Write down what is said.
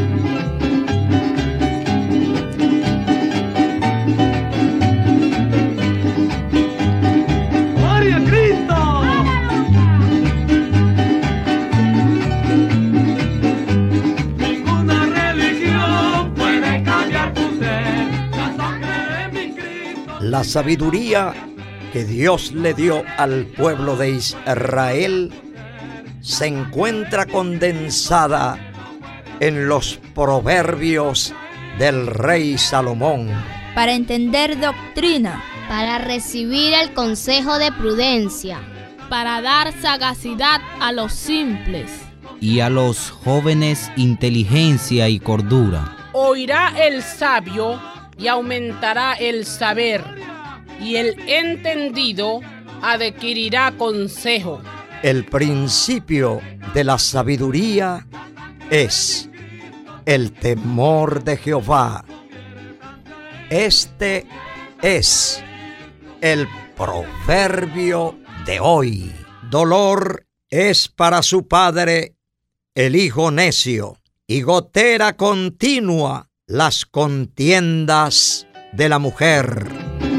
La sabiduría que Dios le dio al pueblo de Israel se encuentra condensada en los proverbios del rey Salomón. Para entender doctrina, para recibir el consejo de prudencia, para dar sagacidad a los simples, y a los jóvenes inteligencia y cordura. Oirá el sabio y aumentará el saber, y el entendido adquirirá consejo. El principio de la sabiduría es el temor de Jehová. Este es el proverbio de hoy. Dolor es para su padre el hijo necio, y gotera continua las contiendas de la mujer.